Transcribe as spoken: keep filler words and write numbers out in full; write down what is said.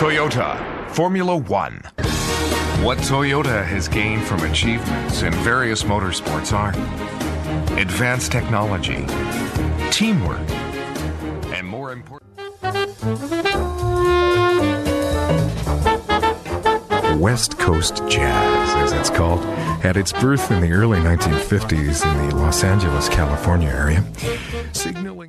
Toyota, Formula One. What Toyota has gained from achievements in various motorsports are advanced technology, teamwork, and more important... West Coast Jazz, as it's called, had its birth in the early nineteen fifties in the Los Angeles, California area, signaling